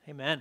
Amen.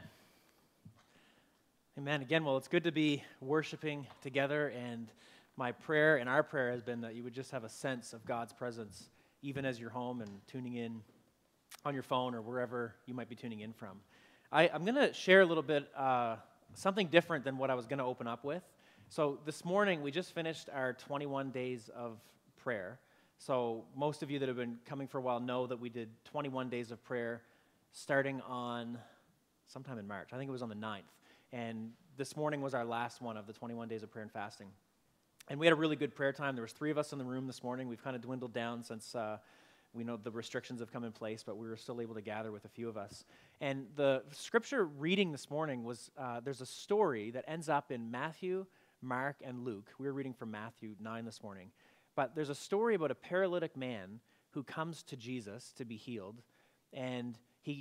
Amen. Again, well, it's good to be worshiping together, and my prayer and our prayer has been that you would just have a sense of God's presence, even as you're home and tuning in on your phone or wherever you might be tuning in from. I'm going to share a little bit, something different than what I was going to open up with. So this morning, we just finished our 21 days of prayer. So most of you that have been coming for a while know that we did 21 days of prayer starting on sometime in March. I think it was on the 9th. And this morning was our last one of the 21 days of prayer and fasting. And we had a really good prayer time. There was 3 of us in the room this morning. We've kind of dwindled down since we know the restrictions have come in place, but we were still able to gather with a few of us. And the scripture reading this morning was, there's a story that ends up in Matthew, Mark, and Luke. We were reading from Matthew 9 this morning. But there's a story about a paralytic man who comes to Jesus to be healed. And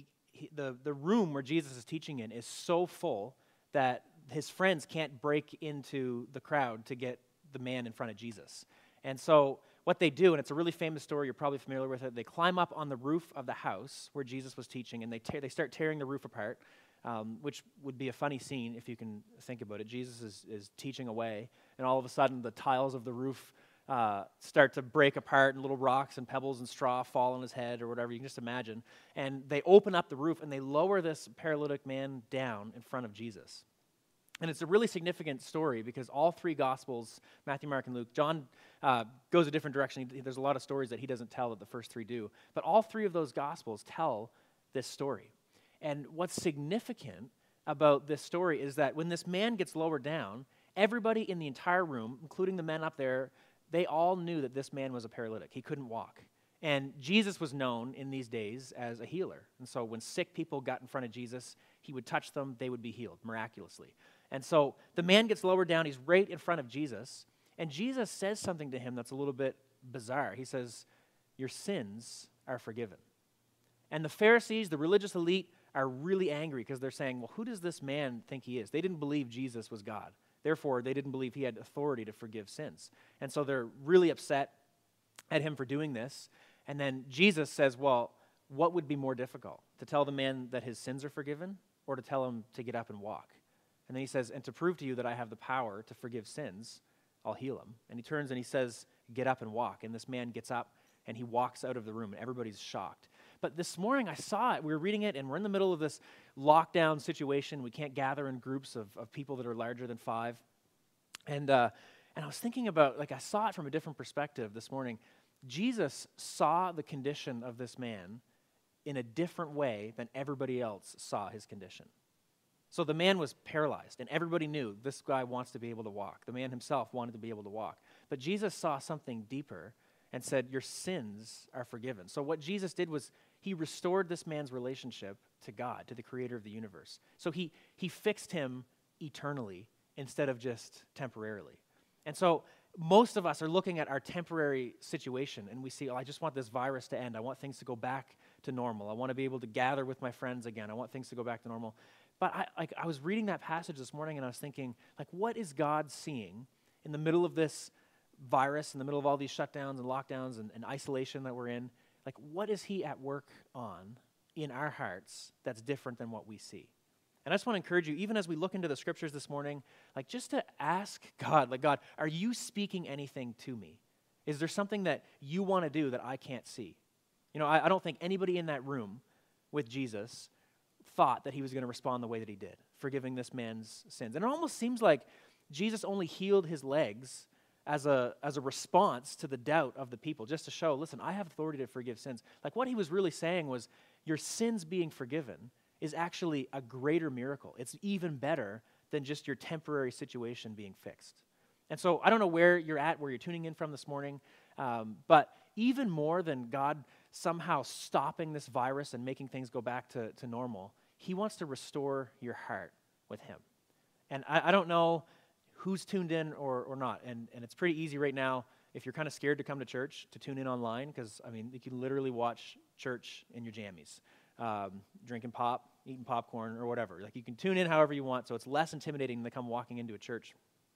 the room where Jesus is teaching in is so full that his friends can't break into the crowd to get the man in front of Jesus. And so what they do, and it's a really famous story, you're probably familiar with it, they climb up on the roof of the house where Jesus was teaching, and they start tearing the roof apart, which would be a funny scene if you can think about it. Jesus is teaching away, and all of a sudden the tiles of the roof start to break apart, and little rocks and pebbles and straw fall on his head or whatever, you can just imagine. And they open up the roof, and they lower this paralytic man down in front of Jesus. And it's a really significant story because all 3 Gospels, Matthew, Mark, and Luke, John goes a different direction. There's a lot of stories that he doesn't tell that the first 3 do. But all 3 of those Gospels tell this story. And what's significant about this story is that when this man gets lowered down, everybody in the entire room, including the men up there, they all knew that this man was a paralytic. He couldn't walk. And Jesus was known in these days as a healer. And so when sick people got in front of Jesus, he would touch them, they would be healed miraculously. And so the man gets lowered down, he's right in front of Jesus, and Jesus says something to him that's a little bit bizarre. He says, "Your sins are forgiven." And the Pharisees, the religious elite, are really angry because they're saying, well, who does this man think he is? They didn't believe Jesus was God. Therefore, they didn't believe he had authority to forgive sins. And so they're really upset at him for doing this. And then Jesus says, well, what would be more difficult? To tell the man that his sins are forgiven or to tell him to get up and walk? And then he says, and to prove to you that I have the power to forgive sins, I'll heal him. And he turns and he says, get up and walk. And this man gets up and he walks out of the room and everybody's shocked. But this morning I saw it. We were reading it and we're in the middle of this lockdown situation. We can't gather in groups of people that are larger than 5. And I was thinking about, I saw it from a different perspective this morning. Jesus saw the condition of this man in a different way than everybody else saw his condition. So the man was paralyzed, and everybody knew this guy wants to be able to walk. The man himself wanted to be able to walk. But Jesus saw something deeper and said, your sins are forgiven. So what Jesus did was he restored this man's relationship to God, to the creator of the universe. So he fixed him eternally instead of just temporarily. And so most of us are looking at our temporary situation, and we see, I just want this virus to end. I want things to go back to normal. I want to be able to gather with my friends again. I want things to go back to normal. But I was reading that passage this morning, and I was thinking, what is God seeing in the middle of this virus, in the middle of all these shutdowns and lockdowns and isolation that we're in? What is he at work on in our hearts that's different than what we see? And I just want to encourage you, even as we look into the scriptures this morning, just to ask God, God, are you speaking anything to me? Is there something that you want to do that I can't see? I don't think anybody in that room with Jesus thought that he was going to respond the way that he did, forgiving this man's sins. And it almost seems like Jesus only healed his legs as a response to the doubt of the people, just to show, listen, I have authority to forgive sins. What he was really saying was, your sins being forgiven is actually a greater miracle. It's even better than just your temporary situation being fixed. And so I don't know where you're at, where you're tuning in from this morning, but even more than God somehow stopping this virus and making things go back to normal, he wants to restore your heart with him. And I don't know who's tuned in or not, and it's pretty easy right now, if you're kind of scared to come to church, to tune in online, because, you can literally watch church in your jammies, drinking pop, eating popcorn, or whatever. You can tune in however you want, so it's less intimidating than come walking into a church.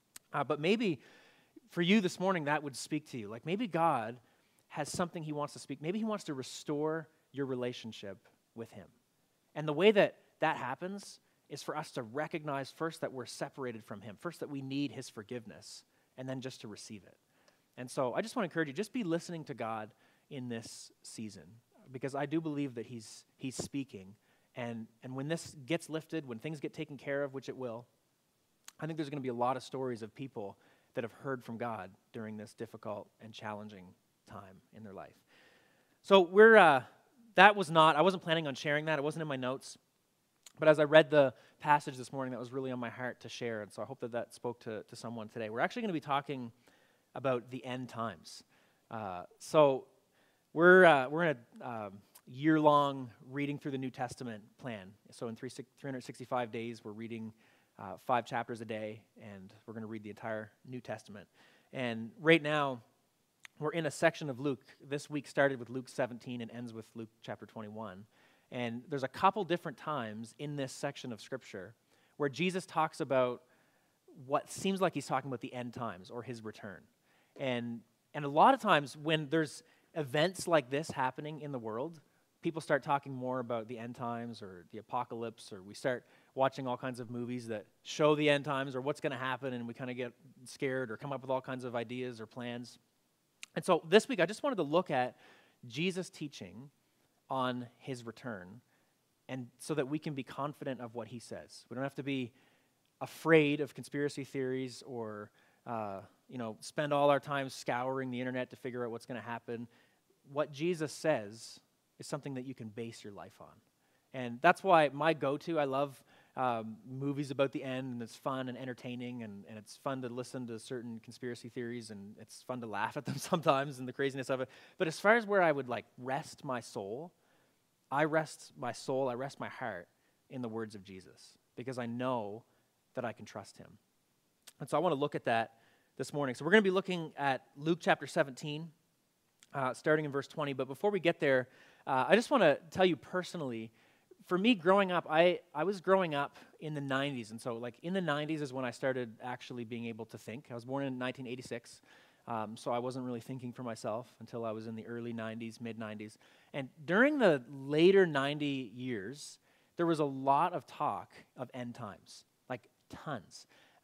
But maybe for you this morning, that would speak to you. Maybe God has something he wants to speak. Maybe he wants to restore your relationship with him. And the way that that happens is for us to recognize first that we're separated from him, first that we need his forgiveness, and then just to receive it. And so I just want to encourage you, just be listening to God in this season, because I do believe that he's speaking. And when this gets lifted, when things get taken care of, which it will, I think there's going to be a lot of stories of people that have heard from God during this difficult and challenging time in their life. So I wasn't planning on sharing that. It wasn't in my notes. But as I read the passage this morning, that was really on my heart to share. And so I hope that spoke to someone today. We're actually going to be talking about the end times. So we're in a year-long reading through the New Testament plan. So in 365 days, we're reading 5 chapters a day, and we're going to read the entire New Testament. And right now, we're in a section of Luke. This week started with Luke 17 and ends with Luke chapter 21. And there's a couple different times in this section of Scripture where Jesus talks about what seems like he's talking about the end times or his return. And a lot of times when there's events like this happening in the world, people start talking more about the end times or the apocalypse, or we start watching all kinds of movies that show the end times or what's going to happen, and we kind of get scared or come up with all kinds of ideas or plans. And so this week I just wanted to look at Jesus' teaching on his return, and so that we can be confident of what he says. We don't have to be afraid of conspiracy theories or spend all our time scouring the internet to figure out what's going to happen. What Jesus says is something that you can base your life on. And that's why my go-to, I love movies about the end, and it's fun and entertaining, and it's fun to listen to certain conspiracy theories, and it's fun to laugh at them sometimes and the craziness of it. But as far as where I would rest my soul, I rest my heart in the words of Jesus, because I know that I can trust him. And so I want to look at that this morning. So we're going to be looking at Luke chapter 17, starting in verse 20. But before we get there, I just want to tell you personally, for me growing up, I was growing up in the 90s. And so in the 90s is when I started actually being able to think. I was born in 1986. So I wasn't really thinking for myself until I was in the early 90s, mid-90s. And during the later 90 years, there was a lot of talk of end times, tons.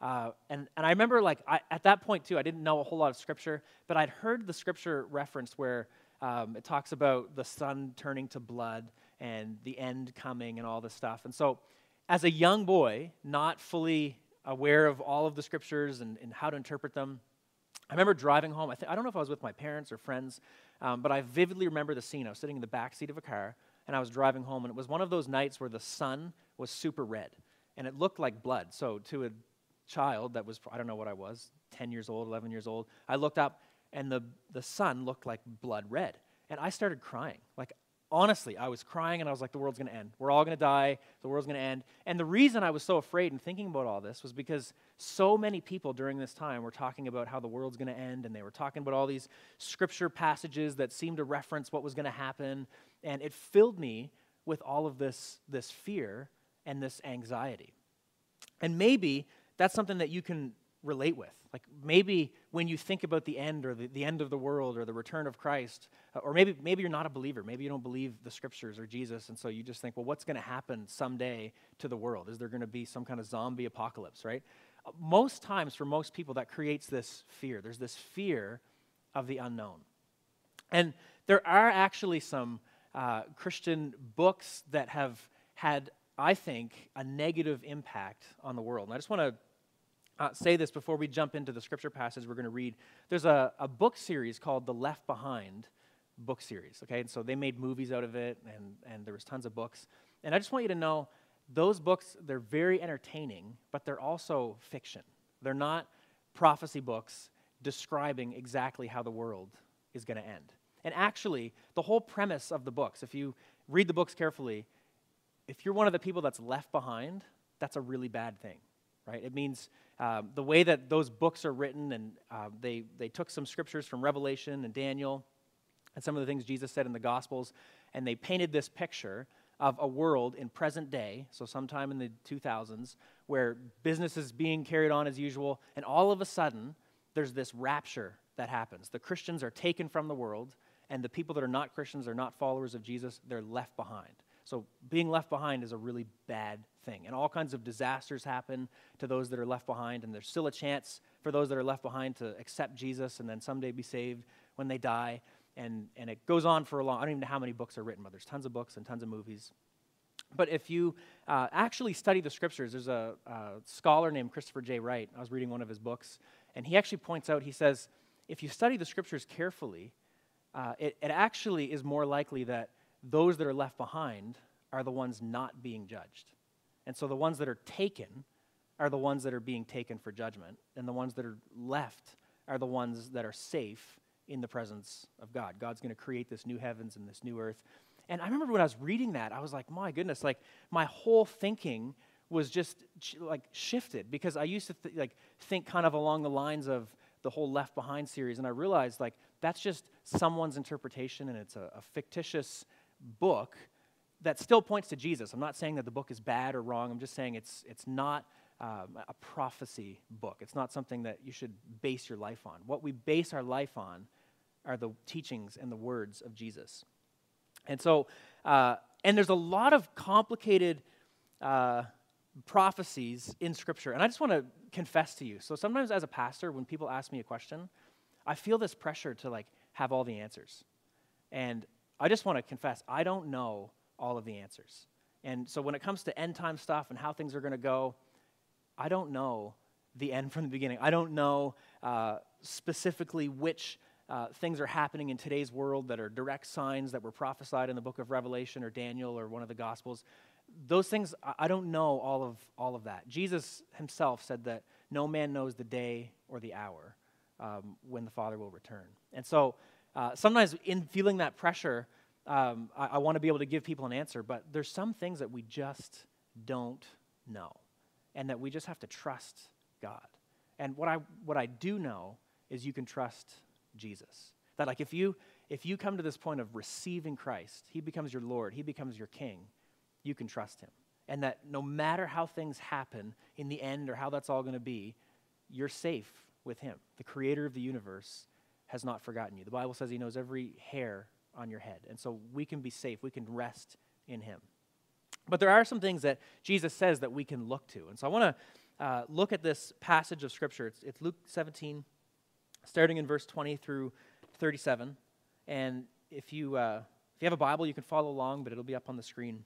And I remember, at that point, too, I didn't know a whole lot of Scripture, but I'd heard the Scripture referenced where it talks about the sun turning to blood and the end coming and all this stuff. And so as a young boy, not fully aware of all of the Scriptures and how to interpret them, I remember driving home. I don't know if I was with my parents or friends, but I vividly remember the scene. I was sitting in the back seat of a car, and I was driving home, and it was one of those nights where the sun was super red, and it looked like blood. So to a child that was, I don't know what I was, 10 years old, 11 years old, I looked up, and the sun looked like blood red, and I started crying. Honestly, I was crying, and I was like, the world's going to end. We're all going to die. The world's going to end. And the reason I was so afraid and thinking about all this was because so many people during this time were talking about how the world's going to end, and they were talking about all these Scripture passages that seemed to reference what was going to happen, and it filled me with all of this fear and this anxiety. And maybe that's something that you can relate with. Maybe when you think about the end, or the end of the world, or the return of Christ, or maybe you're not a believer. Maybe you don't believe the Scriptures or Jesus, and so you just think, well, what's going to happen someday to the world? Is there going to be some kind of zombie apocalypse, right? Most times, for most people, that creates this fear. There's this fear of the unknown. And there are actually some Christian books that have had, I think, a negative impact on the world. And I just want to say this before we jump into the Scripture passage we're going to read. There's a book series called the Left Behind book series, okay? And so they made movies out of it, and there was tons of books. And I just want you to know, those books, they're very entertaining, but they're also fiction. They're not prophecy books describing exactly how the world is going to end. And actually, the whole premise of the books, if you read the books carefully, if you're one of the people that's left behind, that's a really bad thing, right? It means the way that those books are written, and they took some scriptures from Revelation and Daniel and some of the things Jesus said in the Gospels, and they painted this picture of a world in present day, so sometime in the 2000s, where business is being carried on as usual, and all of a sudden, there's this rapture that happens. The Christians are taken from the world, and the people that are not Christians, are not followers of Jesus, they're left behind. So being left behind is a really bad thing. And all kinds of disasters happen to those that are left behind, and there's still a chance for those that are left behind to accept Jesus and then someday be saved when they die. And it goes on for a long, I don't even know how many books are written, but there's tons of books and tons of movies. But if you actually study the scriptures, there's a scholar named Christopher J. Wright. I was reading one of his books, and he actually points out, he says, if you study the scriptures carefully, it actually is more likely that those that are left behind are the ones not being judged. And so the ones that are taken are the ones that are being taken for judgment, and the ones that are left are the ones that are safe in the presence of God. God's going to create this new heavens and this new earth. And I remember when I was reading that, I was like, my goodness, like my whole thinking was just shifted, because I used to think kind of along the lines of the whole Left Behind series, and I realized like that's just someone's interpretation, and it's a fictitious book that still points to Jesus. I'm not saying that the book is bad or wrong. I'm just saying it's not a prophecy book. It's not something that you should base your life on. What we base our life on are the teachings and the words of Jesus. And so, and there's a lot of complicated prophecies in Scripture. And I just want to confess to you. So sometimes as a pastor, when people ask me a question, I feel this pressure to like have all the answers. And I just want to confess, I don't know all of the answers. And so when it comes to end time stuff and how things are going to go, I don't know the end from the beginning. I don't know specifically which things are happening in today's world that are direct signs that were prophesied in the book of Revelation or Daniel or one of the Gospels. Those things, I don't know all of that. Jesus himself said that no man knows the day or the hour when the Father will return. And so sometimes in feeling that pressure, I want to be able to give people an answer, but there's some things that we just don't know, and that we just have to trust God. And what I do know is you can trust Jesus. That like if you come to this point of receiving Christ, he becomes your Lord, he becomes your King, you can trust him. And that no matter how things happen in the end or how that's all going to be, you're safe with him. The creator of the universe has not forgotten you. The Bible says he knows every hair on your head. And so we can be safe. We can rest in him. But there are some things that Jesus says that we can look to. And so I want to look at this passage of Scripture. It's Luke 17, starting in verse 20 through 37. And if you have a Bible, you can follow along, but it'll be up on the screen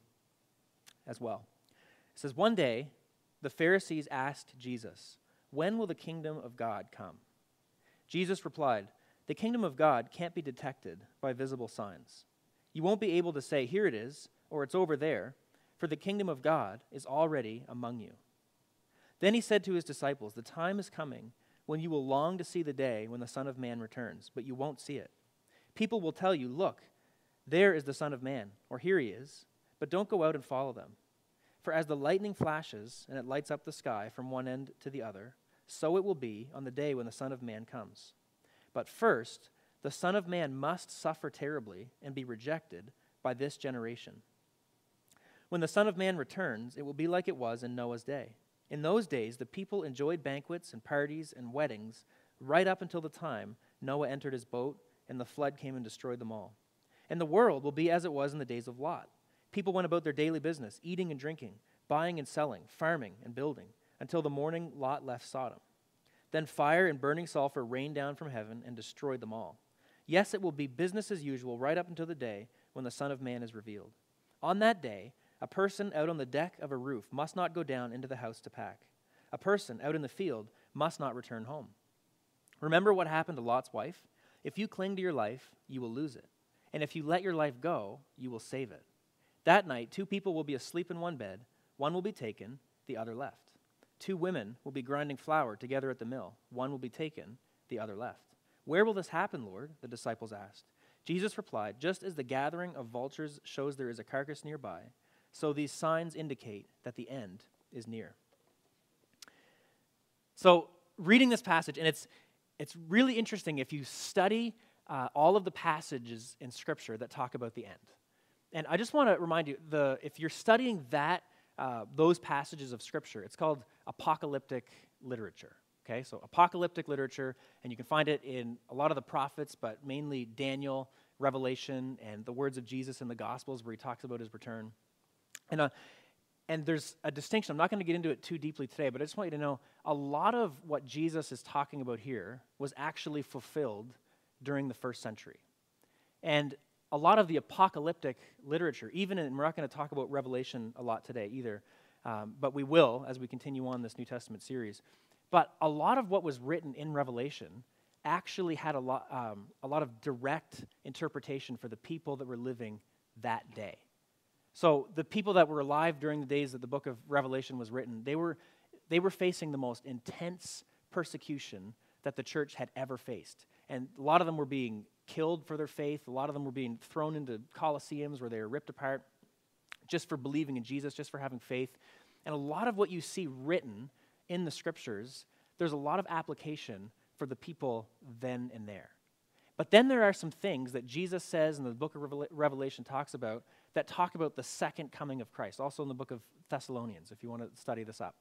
as well. It says, one day, the Pharisees asked Jesus, "When will the kingdom of God come?" Jesus replied, "The kingdom of God can't be detected by visible signs. You won't be able to say, 'Here it is,' or 'It's over there,' for the kingdom of God is already among you." Then he said to his disciples, "The time is coming when you will long to see the day when the Son of Man returns, but you won't see it. People will tell you, 'Look, there is the Son of Man,' or 'Here he is,' but don't go out and follow them. For as the lightning flashes and it lights up the sky from one end to the other, so it will be on the day when the Son of Man comes. But first, the Son of Man must suffer terribly and be rejected by this generation. When the Son of Man returns, it will be like it was in Noah's day. In those days, the people enjoyed banquets and parties and weddings right up until the time Noah entered his boat and the flood came and destroyed them all. And the world will be as it was in the days of Lot. People went about their daily business, eating and drinking, buying and selling, farming and building, until the morning Lot left Sodom. Then fire and burning sulfur rained down from heaven and destroyed them all. Yes, it will be business as usual right up until the day when the Son of Man is revealed. On that day, a person out on the deck of a roof must not go down into the house to pack. A person out in the field must not return home. Remember what happened to Lot's wife? If you cling to your life, you will lose it. And if you let your life go, you will save it. That night, 2 people will be asleep in one bed. One will be taken, the other left. 2 women will be grinding flour together at the mill. One will be taken, the other left. Where will this happen, Lord? The disciples asked. Jesus replied, just as the gathering of vultures shows there is a carcass nearby, so these signs indicate that the end is near. So reading this passage, and it's really interesting if you study all of the passages in Scripture that talk about the end. And I just want to remind you, if you're studying those passages of Scripture, it's called apocalyptic literature. Okay, so apocalyptic literature, and you can find it in a lot of the prophets, but mainly Daniel, Revelation, and the words of Jesus in the Gospels where he talks about his return. And, uh, and there's a distinction. I'm not going to get into it too deeply today, but I just want you to know a lot of what Jesus is talking about here was actually fulfilled during the first century. And a lot of the apocalyptic literature, we're not going to talk about Revelation a lot today either, but we will as we continue on this New Testament series. But a lot of what was written in Revelation actually had a lot of direct interpretation for the people that were living that day. So the people that were alive during the days that the book of Revelation was written, they were facing the most intense persecution that the church had ever faced. And a lot of them were being killed for their faith. A lot of them were being thrown into colosseums where they were ripped apart just for believing in Jesus, just for having faith. And a lot of what you see written in the scriptures, there's a lot of application for the people then and there. But then there are some things that Jesus says and the book of Revelation talks about that talk about the second coming of Christ, also in the book of Thessalonians, if you want to study this up.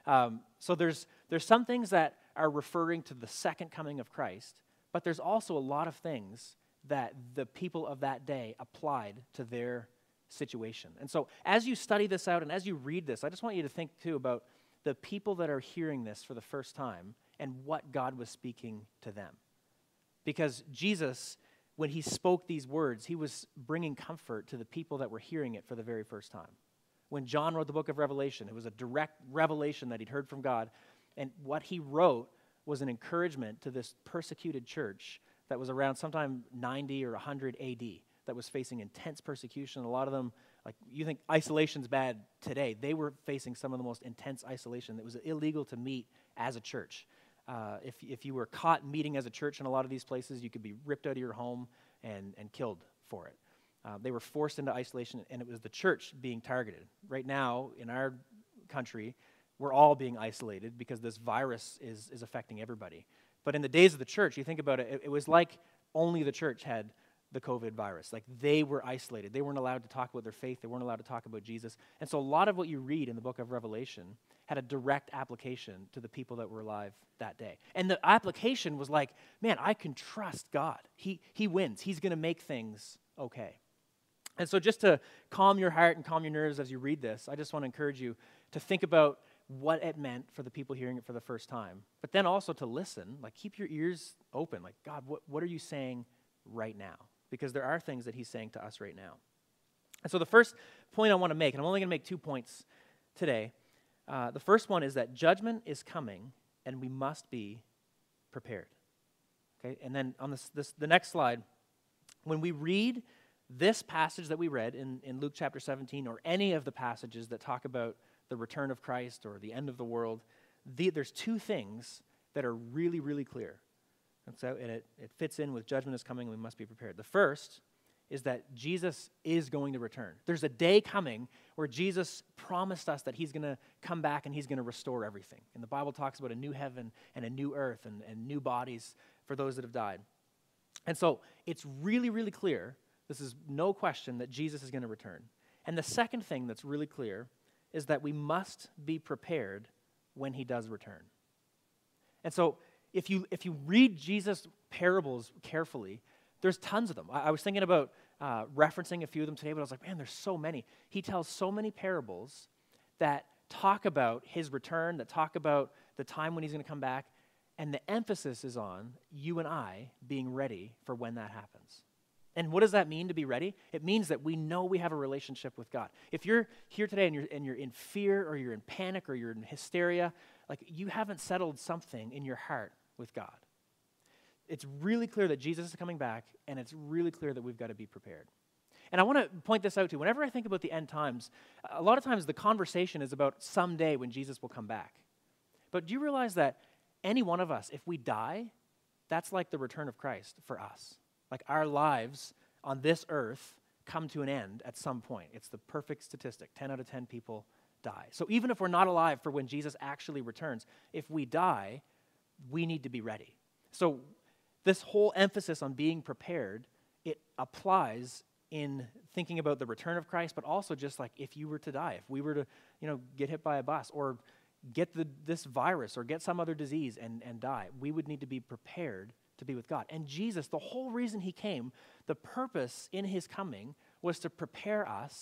So there's some things that are referring to the second coming of Christ, but there's also a lot of things that the people of that day applied to their situation. And so as you study this out and as you read this, I just want you to think too about the people that are hearing this for the first time and what God was speaking to them. Because Jesus, when he spoke these words, he was bringing comfort to the people that were hearing it for the very first time. When John wrote the book of Revelation, it was a direct revelation that he'd heard from God, and what he wrote was an encouragement to this persecuted church that was around sometime 90 or 100 AD that was facing intense persecution. A lot of them, like you think isolation's bad today, they were facing some of the most intense isolation. It was illegal to meet as a church. If you were caught meeting as a church in a lot of these places, you could be ripped out of your home and killed for it. They were forced into isolation, and it was the church being targeted. Right now, in our country, we're all being isolated because this virus is affecting everybody. But in the days of the church, you think about it, it was like only the church had the COVID virus. Like they were isolated. They weren't allowed to talk about their faith. They weren't allowed to talk about Jesus. And so a lot of what you read in the book of Revelation had a direct application to the people that were alive that day. And the application was like, man, I can trust God. He wins. He's going to make things okay. And so just to calm your heart and calm your nerves as you read this, I just want to encourage you to think about what it meant for the people hearing it for the first time, but then also to listen, like keep your ears open, like, God, what are you saying right now? Because there are things that he's saying to us right now. And so the first point I want to make, and I'm only going to make 2 points today, the first one is that judgment is coming and we must be prepared. Okay, and then on the next slide, when we read this passage that we read in Luke chapter 17 or any of the passages that talk about the return of Christ or the end of the world, there's two things that are really, really clear. And so it fits in with judgment is coming and we must be prepared. The first is that Jesus is going to return. There's a day coming where Jesus promised us that he's going to come back and he's going to restore everything. And the Bible talks about a new heaven and a new earth and new bodies for those that have died. And so it's really, really clear, this is no question, that Jesus is going to return. And the second thing that's really clear is that we must be prepared when he does return. And so if you read Jesus' parables carefully, there's tons of them. I was thinking about referencing a few of them today, but I was like, man, there's so many. He tells so many parables that talk about his return, that talk about the time when he's going to come back, and the emphasis is on you and I being ready for when that happens. And what does that mean to be ready? It means that we know we have a relationship with God. If you're here today and you're in fear or you're in panic or you're in hysteria, like you haven't settled something in your heart with God. It's really clear that Jesus is coming back, and it's really clear that we've got to be prepared. And I want to point this out too. Whenever I think about the end times, a lot of times the conversation is about someday when Jesus will come back. But do you realize that any one of us, if we die, that's like the return of Christ for us. Like our lives on this earth come to an end at some point. It's the perfect statistic. 10 out of 10 people die. So even if we're not alive for when Jesus actually returns, if we die, we need to be ready. So this whole emphasis on being prepared, it applies in thinking about the return of Christ, but also just like if you were to die, if we were to, get hit by a bus or get this virus or get some other disease and die, we would need to be prepared to be with God. And Jesus, the whole reason he came, the purpose in his coming was to prepare us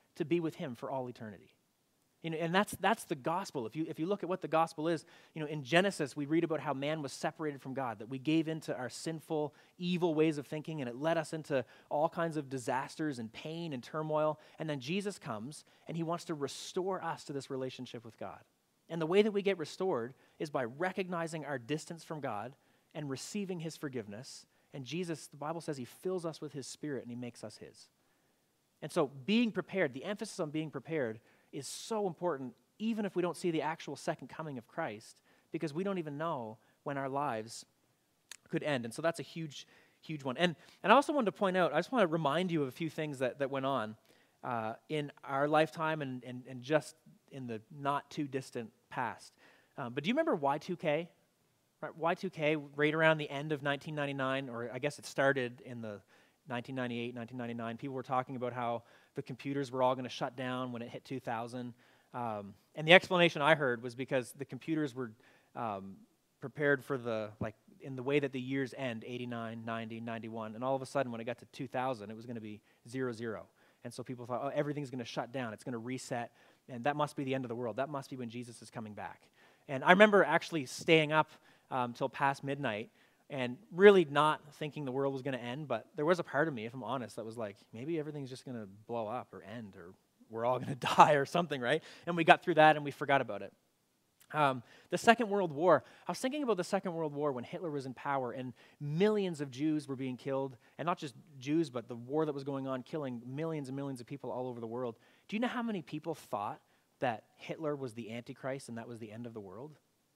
to be with him for all eternity. And that's the gospel. If you look at what the gospel is, in Genesis we read about how man was separated from God, that we gave into our sinful, evil ways of thinking, and it led us into all kinds of disasters and pain and turmoil. And then Jesus comes, and he wants to restore us to this relationship with God. And the way that we get restored is by recognizing our distance from God and receiving his forgiveness. And Jesus, the Bible says, he fills us with his Spirit and he makes us his. And so being prepared, the emphasis on being prepared is so important, even if we don't see the actual second coming of Christ, because we don't even know when our lives could end. And so that's a huge, huge one. And I also wanted to point out, I just want to remind you of a few things that went on in our lifetime and just in the not too distant past. But do you remember Y2K? Right, Y2K, right around the end of 1999, or I guess it started in the 1998, 1999, people were talking about how the computers were all going to shut down when it hit 2000. And the explanation I heard was because the computers were prepared for in the way that the years end, 89, 90, 91, and all of a sudden when it got to 2000, it was going to be 00. And so people thought, oh, everything's going to shut down. It's going to reset, and that must be the end of the world. That must be when Jesus is coming back. And I remember actually staying up till past midnight and really not thinking the world was going to end, but there was a part of me, if I'm honest, that was like, maybe everything's just going to blow up or end, or we're all going to die or something, right? And we got through that and we forgot about it. The Second World War, I was thinking about the Second World War when Hitler was in power and millions of Jews were being killed, and not just Jews, but the war that was going on, killing millions and millions of people all over the world. Do you know how many people thought that Hitler was the Antichrist and that was the end of the world?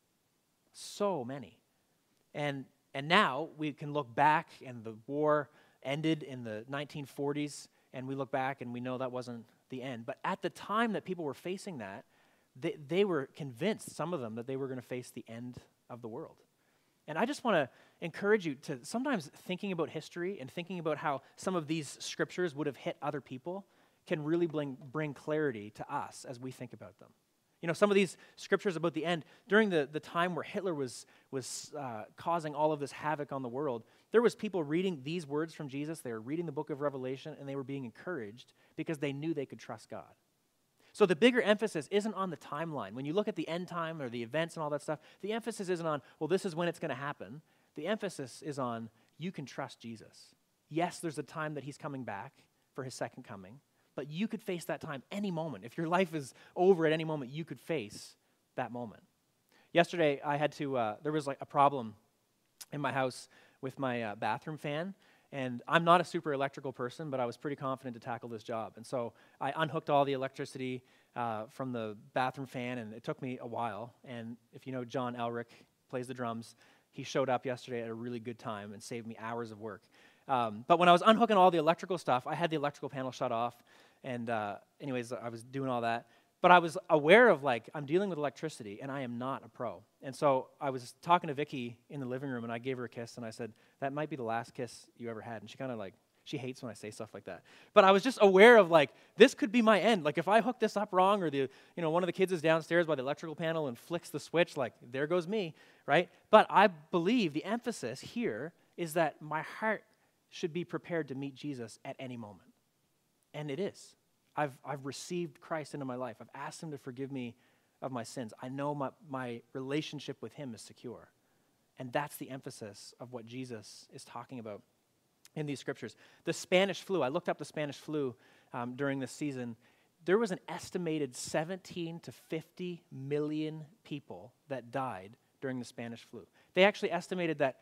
So many. And now we can look back, and the war ended in the 1940s, and we look back and we know that wasn't the end. But at the time that people were facing that, they were convinced, some of them, that they were going to face the end of the world. And I just want to encourage you to sometimes thinking about history and thinking about how some of these scriptures would have hit other people can really bring clarity to us as we think about them. Some of these scriptures about the end, during the time where Hitler was causing all of this havoc on the world, there was people reading these words from Jesus, they were reading the book of Revelation, and they were being encouraged because they knew they could trust God. So the bigger emphasis isn't on the timeline. When you look at the end time or the events and all that stuff, the emphasis isn't on, well, this is when it's going to happen. The emphasis is on, you can trust Jesus. Yes, there's a time that he's coming back for his second coming, but you could face that time any moment. If your life is over at any moment, you could face that moment. Yesterday, I had to, there was like a problem in my house with my bathroom fan, and I'm not a super electrical person, but I was pretty confident to tackle this job. And so I unhooked all the electricity from the bathroom fan, and it took me a while. And if you know John Elric, plays the drums, he showed up yesterday at a really good time and saved me hours of work. But when I was unhooking all the electrical stuff, I had the electrical panel shut off, and anyways, I was doing all that. But I was aware of, I'm dealing with electricity, and I am not a pro. And so I was talking to Vicky in the living room, and I gave her a kiss, and I said, that might be the last kiss you ever had. And she kind of she hates when I say stuff like that. But I was just aware of, this could be my end. If I hook this up wrong, or one of the kids is downstairs by the electrical panel and flicks the switch, there goes me, right? But I believe the emphasis here is that my heart should be prepared to meet Jesus at any moment. And it is. I've received Christ into my life. I've asked him to forgive me of my sins. I know my relationship with him is secure. And that's the emphasis of what Jesus is talking about in these scriptures. The Spanish flu, I looked up the Spanish flu during this season. There was an estimated 17 to 50 million people that died during the Spanish flu. They actually estimated that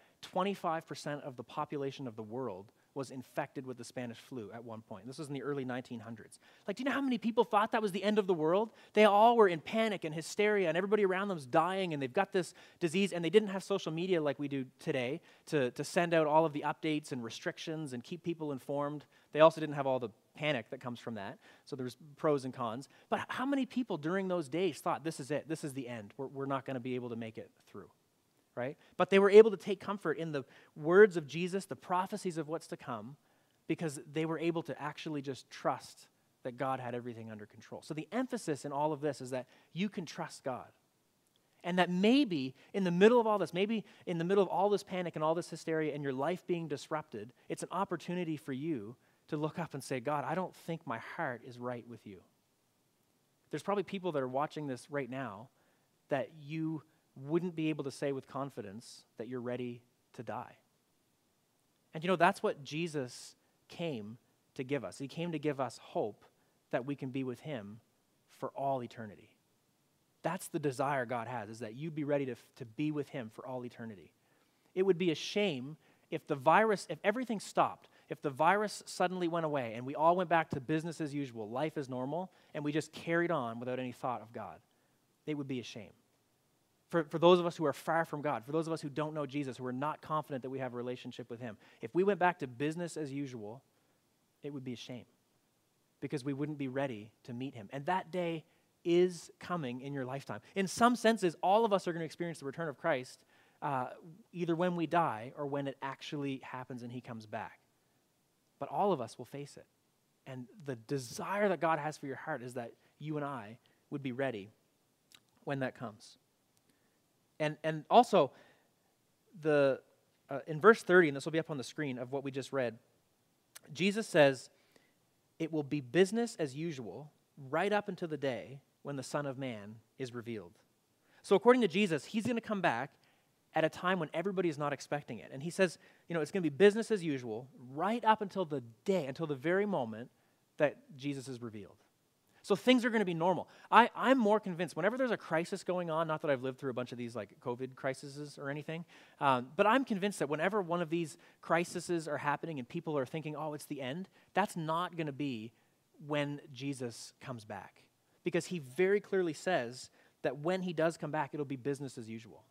25% of the population of the world was infected with the Spanish flu at one point. This was in the early 1900s. Do you know how many people thought that was the end of the world? They all were in panic and hysteria, and everybody around them's dying, and they've got this disease, and they didn't have social media like we do today to send out all of the updates and restrictions and keep people informed. They also didn't have all the panic that comes from that, so there's pros and cons. But how many people during those days thought, this is it, this is the end, we're not going to be able to make it through? Right? But they were able to take comfort in the words of Jesus, the prophecies of what's to come, because they were able to actually just trust that God had everything under control. So the emphasis in all of this is that you can trust God. And that maybe in the middle of all this, maybe in the middle of all this panic and all this hysteria and your life being disrupted, it's an opportunity for you to look up and say, God, I don't think my heart is right with you. There's probably people that are watching this right now that you wouldn't be able to say with confidence that you're ready to die. And that's what Jesus came to give us. He came to give us hope that we can be with him for all eternity. That's the desire God has, is that you'd be ready to be with him for all eternity. It would be a shame if everything stopped, if the virus suddenly went away and we all went back to business as usual, life as normal, and we just carried on without any thought of God. It would be a shame. For those of us who are far from God, for those of us who don't know Jesus, who are not confident that we have a relationship with him, if we went back to business as usual, it would be a shame because we wouldn't be ready to meet him. And that day is coming in your lifetime. In some senses, all of us are going to experience the return of Christ either when we die or when it actually happens and he comes back. But all of us will face it. And the desire that God has for your heart is that you and I would be ready when that comes. And also, in verse 30, and this will be up on the screen of what we just read, Jesus says, it will be business as usual right up until the day when the Son of Man is revealed. So according to Jesus, he's going to come back at a time when everybody is not expecting it. And he says, it's going to be business as usual right up until the very moment that Jesus is revealed. So things are going to be normal. I'm more convinced whenever there's a crisis going on, not that I've lived through a bunch of these like COVID crises or anything, but I'm convinced that whenever one of these crises are happening and people are thinking, oh, it's the end, that's not going to be when Jesus comes back. Because he very clearly says that when he does come back, it'll be business as usual.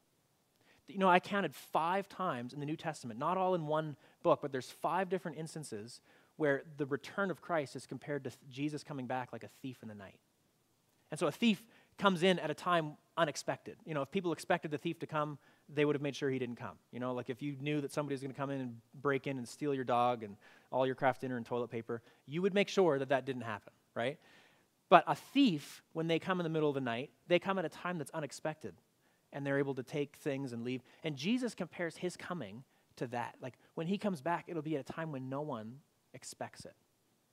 I counted 5 times in the New Testament, not all in one book, but there's 5 different instances where the return of Christ is compared to Jesus coming back like a thief in the night. And so a thief comes in at a time unexpected. If people expected the thief to come, they would have made sure he didn't come. Like if you knew that somebody was going to come in and break in and steal your dog and all your Kraft dinner and toilet paper, you would make sure that didn't happen, right? But a thief, when they come in the middle of the night, they come at a time that's unexpected, and they're able to take things and leave. And Jesus compares his coming to that. Like when he comes back, it'll be at a time when no one expects it.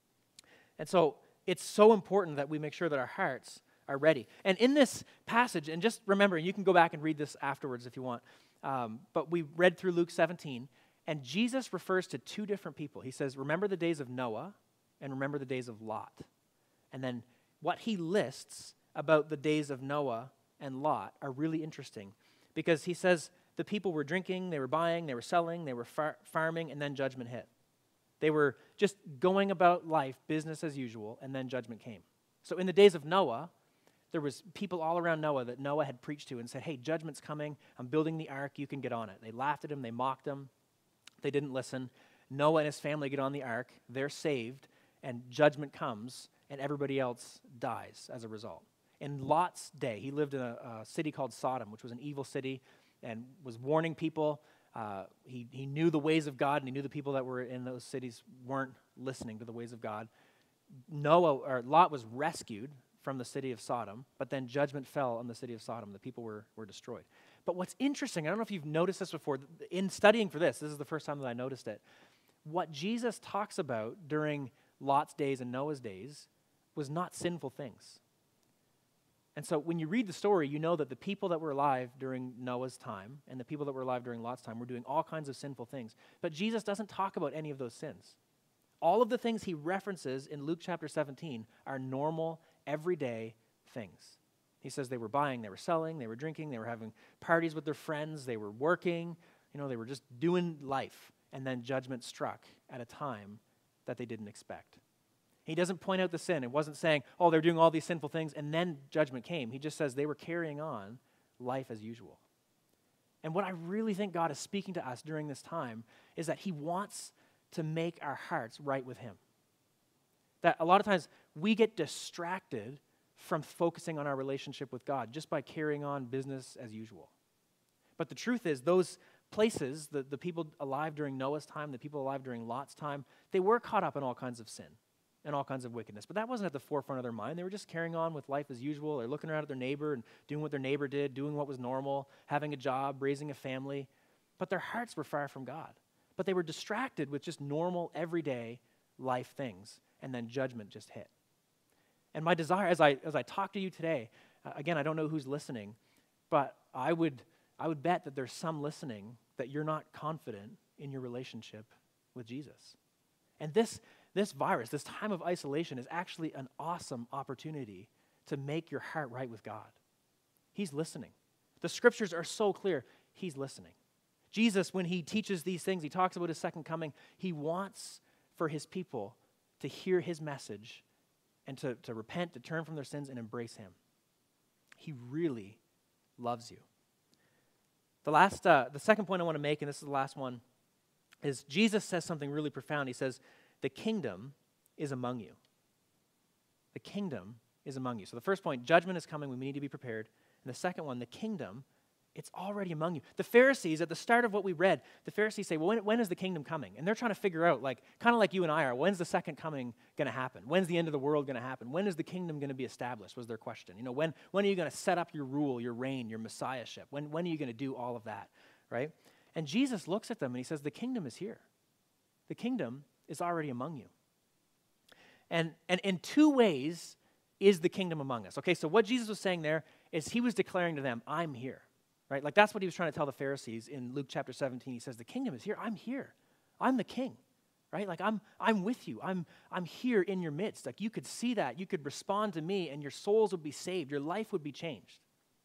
And so it's so important that we make sure that our hearts are ready. And in this passage, and just remember, and you can go back and read this afterwards if you want, but we read through Luke 17, and Jesus refers to 2 different people. He says, remember the days of Noah and remember the days of Lot. And then what he lists about the days of Noah and Lot are really interesting because he says the people were drinking, they were buying, they were selling, they were farming, and then judgment hit. They were just going about life, business as usual, and then judgment came. So in the days of Noah, there was people all around Noah that Noah had preached to and said, hey, judgment's coming. I'm building the ark. You can get on it. They laughed at him. They mocked him. They didn't listen. Noah and his family get on the ark. They're saved, and judgment comes, and everybody else dies as a result. In Lot's day, he lived in a city called Sodom, which was an evil city, and was warning people. He knew the ways of God, and he knew the people that were in those cities weren't listening to the ways of God. Lot was rescued from the city of Sodom, but then judgment fell on the city of Sodom. The people were destroyed. But what's interesting, I don't know if you've noticed this before, in studying for this is the first time that I noticed it. What Jesus talks about during Lot's days and Noah's days was not sinful things. And so when you read the story, you know that the people that were alive during Noah's time and the people that were alive during Lot's time were doing all kinds of sinful things. But Jesus doesn't talk about any of those sins. All of the things he references in Luke chapter 17 are normal, everyday things. He says they were buying, they were selling, they were drinking, they were having parties with their friends, they were working, they were just doing life. And then judgment struck at a time that they didn't expect. He doesn't point out the sin. It wasn't saying, oh, they're doing all these sinful things, and then judgment came. He just says they were carrying on life as usual. And what I really think God is speaking to us during this time is that he wants to make our hearts right with him. That a lot of times we get distracted from focusing on our relationship with God just by carrying on business as usual. But the truth is those places, the people alive during Noah's time, the people alive during Lot's time, they were caught up in all kinds of sin and all kinds of wickedness. But that wasn't at the forefront of their mind. They were just carrying on with life as usual. They're looking around at their neighbor and doing what their neighbor did, doing what was normal, having a job, raising a family. But their hearts were far from God. But they were distracted with just normal, everyday life things, and then judgment just hit. And my desire, as I talk to you today, again, I don't know who's listening, but I would bet that there's some listening that you're not confident in your relationship with Jesus. And this virus, this time of isolation, is actually an awesome opportunity to make your heart right with God. He's listening. The scriptures are so clear. He's listening. Jesus, when he teaches these things, he talks about his second coming. He wants for his people to hear his message and to repent, to turn from their sins and embrace him. He really loves you. The second point I want to make, and this is the last one, is Jesus says something really profound. He says, the kingdom is among you. The kingdom is among you. So the first point, judgment is coming. We need to be prepared. And the second one, the kingdom, it's already among you. The Pharisees, at the start of what we read, the Pharisees say, well, when is the kingdom coming? And they're trying to figure out, kind of like you and I are, when's the second coming going to happen? When's the end of the world going to happen? When is the kingdom going to be established, was their question. When are you going to set up your rule, your reign, your messiahship? When are you going to do all of that, right? And Jesus looks at them and he says, the kingdom is here. The kingdom is already among you. And in two ways is the kingdom among us. Okay, so what Jesus was saying there is he was declaring to them, I'm here. Right? That's what he was trying to tell the Pharisees in Luke chapter 17. He says, the kingdom is here. I'm here. I'm the king. Right? I'm with you. I'm here in your midst. You could see that. You could respond to me and your souls would be saved. Your life would be changed.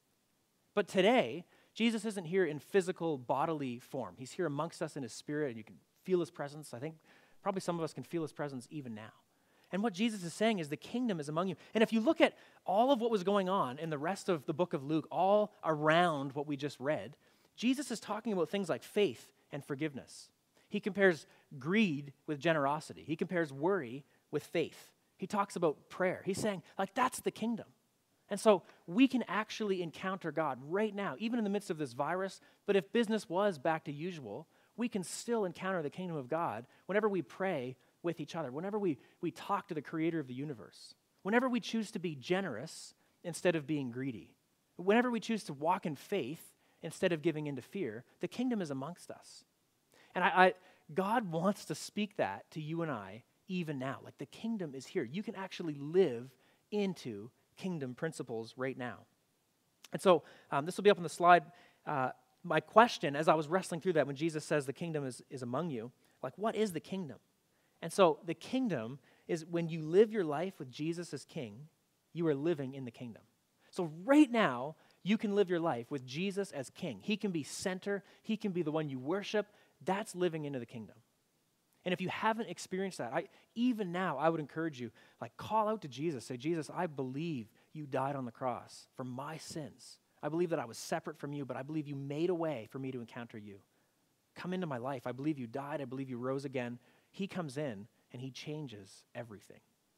But today, Jesus isn't here in physical, bodily form. He's here amongst us in his spirit, and you can feel his presence. I think probably some of us can feel his presence even now. And what Jesus is saying is the kingdom is among you. And if you look at all of what was going on in the rest of the book of Luke, all around what we just read, Jesus is talking about things like faith and forgiveness. He compares greed with generosity. He compares worry with faith. He talks about prayer. He's saying, that's the kingdom. And so we can actually encounter God right now, even in the midst of this virus. But if business was back to usual, we can still encounter the kingdom of God whenever we pray with each other, whenever we talk to the creator of the universe, whenever we choose to be generous instead of being greedy, whenever we choose to walk in faith instead of giving into fear, the kingdom is amongst us. And God wants to speak that to you and I even now. The kingdom is here. You can actually live into kingdom principles right now. And so this will be up on the slide. My question, as I was wrestling through that, when Jesus says the kingdom is among you, what is the kingdom? And so the kingdom is when you live your life with Jesus as king, you are living in the kingdom. So right now, you can live your life with Jesus as king. He can be center. He can be the one you worship. That's living into the kingdom. And if you haven't experienced that, even now, I would encourage you, call out to Jesus. Say, Jesus, I believe you died on the cross for my sins. I believe that I was separate from you, but I believe you made a way for me to encounter you. Come into my life. I believe you died. I believe you rose again. He comes in and he changes everything.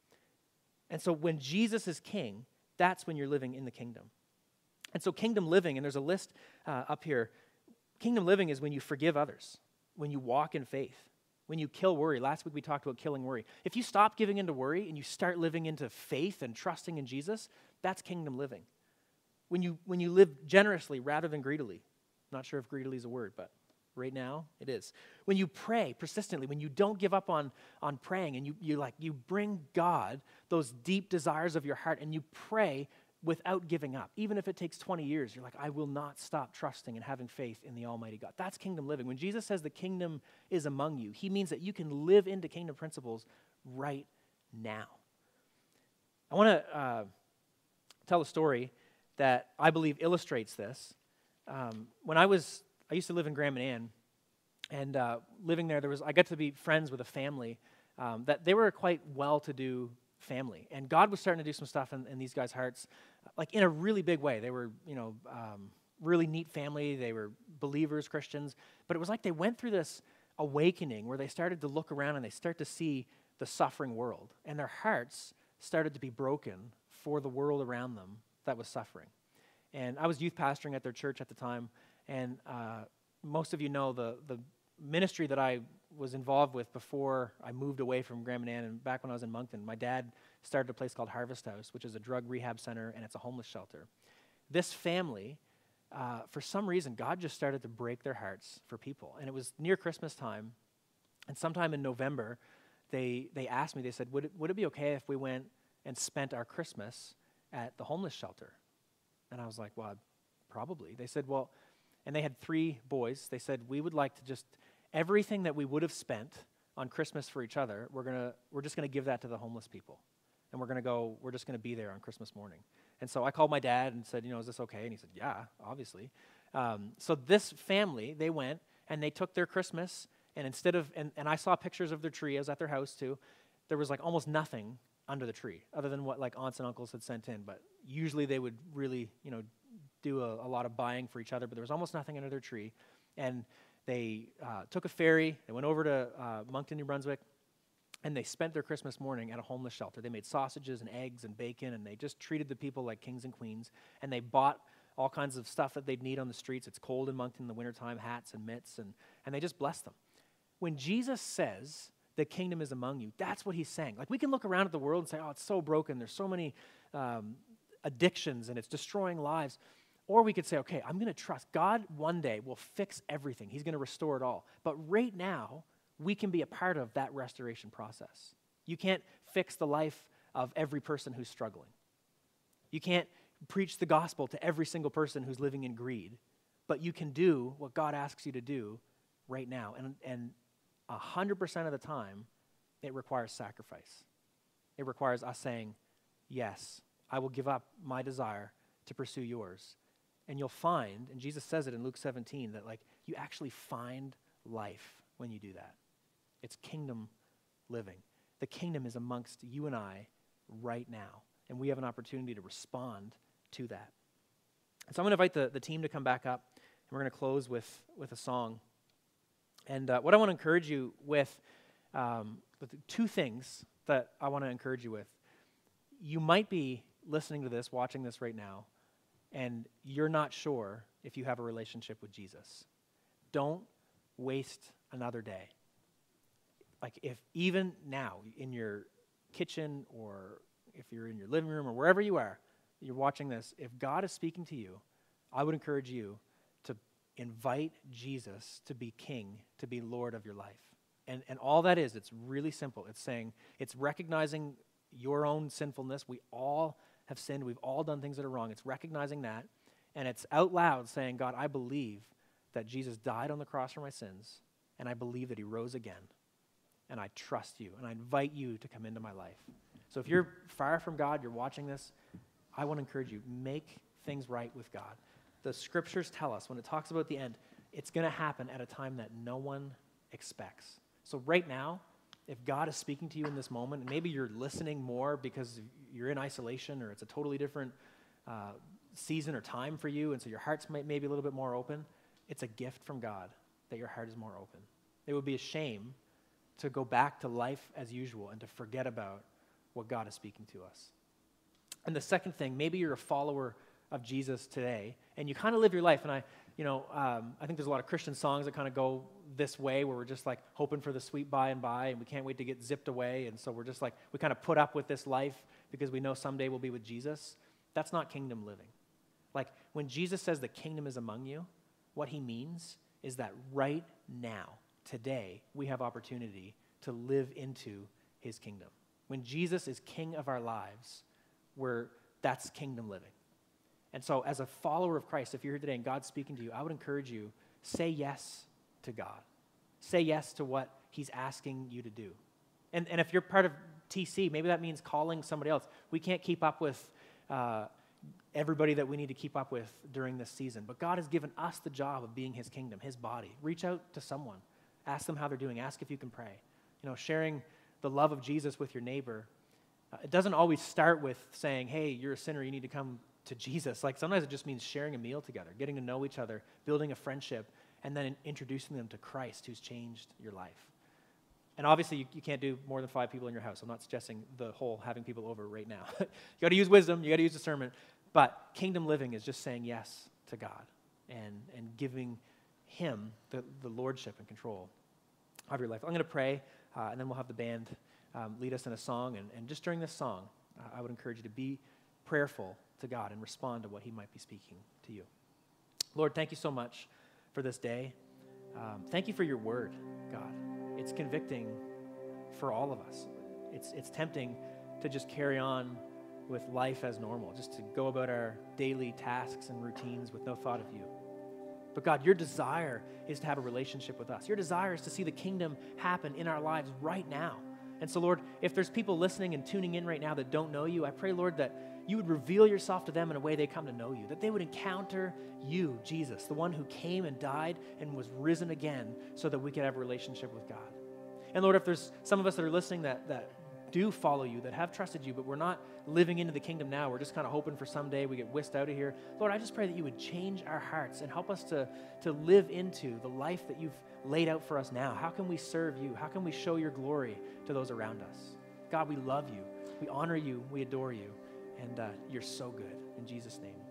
And so when Jesus is king, that's when you're living in the kingdom. And so kingdom living, and there's a list up here. Kingdom living is when you forgive others, when you walk in faith, when you kill worry. Last week we talked about killing worry. If you stop giving into worry and you start living into faith and trusting in Jesus, that's kingdom living. When you live generously rather than greedily. Not sure if greedily is a word, but right now, it is. When you pray persistently, when you don't give up on praying, and you bring God those deep desires of your heart, and you pray without giving up. Even if it takes 20 years, you're I will not stop trusting and having faith in the Almighty God. That's kingdom living. When Jesus says the kingdom is among you, he means that you can live into kingdom principles right now. I want to tell a story that I believe illustrates this. When I used to live in Grand Manan, and living there, I got to be friends with a family that they were a quite well-to-do family, and God was starting to do some stuff in these guys' hearts, in a really big way. They were, really neat family. They were believers, Christians, but it was they went through this awakening where they started to look around and they start to see the suffering world, and their hearts started to be broken for the world around them that was suffering. And I was youth pastoring at their church at the time. And most of you know the ministry that I was involved with before I moved away from Grand Manan, and back when I was in Moncton, my dad started a place called Harvest House, which is a drug rehab center, and it's a homeless shelter. This family, for some reason, God just started to break their hearts for people. And it was near Christmas time, and sometime in November, they asked me, they said, would it be okay if we went and spent our Christmas at the homeless shelter? And I was like, well, probably. They said, well, and they had 3 boys. They said, we would like to just, everything that we would have spent on Christmas for each other, we're just going to give that to the homeless people. And we're just going to be there on Christmas morning. And so I called my dad and said, is this okay? And he said, yeah, obviously. So this family, they went and they took their Christmas, and instead of, and I saw pictures of their tree. I was at their house too. There was like almost nothing under the tree other than what like aunts and uncles had sent in. But usually they would really, do a lot of buying for each other, but there was almost nothing under their tree. And they took a ferry, they went over to Moncton, New Brunswick, and they spent their Christmas morning at a homeless shelter. They made sausages and eggs and bacon, and they just treated the people like kings and queens. And they bought all kinds of stuff that they'd need on the streets. It's cold in Moncton in the wintertime, hats and mitts, and they just blessed them. When Jesus says the kingdom is among you, that's what he's saying. Like, we can look around at the world and say, oh, it's so broken. There's so many addictions, and it's destroying lives. Or we could say, okay, I'm going to trust. God one day will fix everything. He's going to restore it all. But right now, we can be a part of that restoration process. You can't fix the life of every person who's struggling. You can't preach the gospel to every single person who's living in greed. But you can do what God asks you to do right now. And 100% of the time, it requires sacrifice. It requires us saying, yes, I will give up my desire to pursue yours. And you'll find, and Jesus says it in Luke 17, that like you actually find life when you do that. It's kingdom living. The kingdom is amongst you and I right now, and we have an opportunity to respond to that. And so I'm going to invite the team to come back up, and we're going to close with a song. And what I want to encourage you with 2 things that I want to encourage you with. You might be listening to this, watching this right now, and you're not sure if you have a relationship with Jesus. Don't waste another day. Like, if even now in your kitchen, or if you're in your living room, or wherever you are, you're watching this, if God is speaking to you, I would encourage you to invite Jesus to be king, to be Lord of your life. And all that is, it's really simple. It's saying, it's recognizing your own sinfulness. We all have sinned. We've all done things that are wrong. It's recognizing that, and it's out loud saying, God, I believe that Jesus died on the cross for my sins, and I believe that he rose again, and I trust you, and I invite you to come into my life. So if you're far from God, you're watching this, I want to encourage you, make things right with God. The scriptures tell us, when it talks about the end, it's going to happen at a time that no one expects. So right now, if God is speaking to you in this moment, and maybe you're listening more because you're in isolation, or it's a totally different season or time for you, and so your heart's maybe a little bit more open, it's a gift from God that your heart is more open. It would be a shame to go back to life as usual and to forget about what God is speaking to us. And the second thing, maybe you're a follower of Jesus today, and you kind of live your life, and I think there's a lot of Christian songs that kind of go this way, where we're just like hoping for the sweet by and by, and we can't wait to get zipped away, and so we're just like, we kind of put up with this life because we know someday we'll be with Jesus. That's not kingdom living. Like, when Jesus says the kingdom is among you, what he means is that right now, today, we have opportunity to live into his kingdom. When Jesus is king of our lives, that's kingdom living. And so as a follower of Christ, if you're here today and God's speaking to you, I would encourage you, say yes to God. Say yes to what he's asking you to do. And if you're part of TC, maybe that means calling somebody else. We can't keep up with everybody that we need to keep up with during this season. But God has given us the job of being his kingdom, his body. Reach out to someone. Ask them how they're doing. Ask if you can pray. Sharing the love of Jesus with your neighbor. It doesn't always start with saying, hey, you're a sinner, you need to come to Jesus. Like, sometimes it just means sharing a meal together, getting to know each other, building a friendship, and then introducing them to Christ, who's changed your life. And obviously, you can't do more than 5 people in your house. I'm not suggesting the whole having people over right now. You got to use wisdom. You got to use discernment. But kingdom living is just saying yes to God and giving him the lordship and control of your life. I'm going to pray, and then we'll have the band lead us in a song. And just during this song, I would encourage you to be prayerful to God and respond to what he might be speaking to you. Lord, thank you so much for this day. Thank you for your word, God. It's convicting for all of us. It's tempting to just carry on with life as normal, just to go about our daily tasks and routines with no thought of you. But God, your desire is to have a relationship with us. Your desire is to see the kingdom happen in our lives right now. And so, Lord, if there's people listening and tuning in right now that don't know you, I pray, Lord, that you would reveal yourself to them in a way they come to know you, that they would encounter you, Jesus, the one who came and died and was risen again so that we could have a relationship with God. And Lord, if there's some of us that are listening that do follow you, that have trusted you, but we're not living into the kingdom now, we're just kind of hoping for someday we get whisked out of here, Lord, I just pray that you would change our hearts and help us to live into the life that you've laid out for us now. How can we serve you? How can we show your glory to those around us? God, we love you. We honor you. We adore you. And you're so good. In Jesus' name.